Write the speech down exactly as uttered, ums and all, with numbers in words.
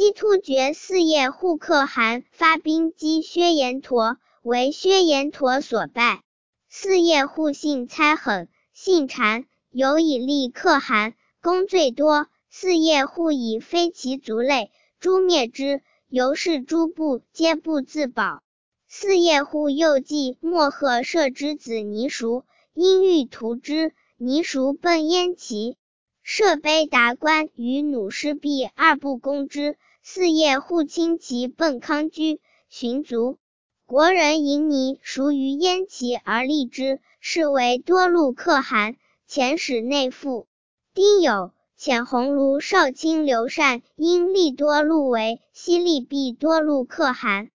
西突厥四叶护可汗发兵击薛延陀，为薛延陀所败。四叶护性猜狠，性谗，尤以立可汗，功最多。四叶护以非其族类，诛灭之，由是诸部皆不自保。四叶护又计莫贺射之子尼叔，因欲屠之，尼叔奔燕齐。射卑达官与弩师毕二部攻之，四叶护轻骑奔康居，寻卒。国人迎尼叔于燕齐而立之，是为多禄可汗，遣使内附。丁酉，遣鸿胪少卿刘禅因立多禄为西利毕多禄可汗。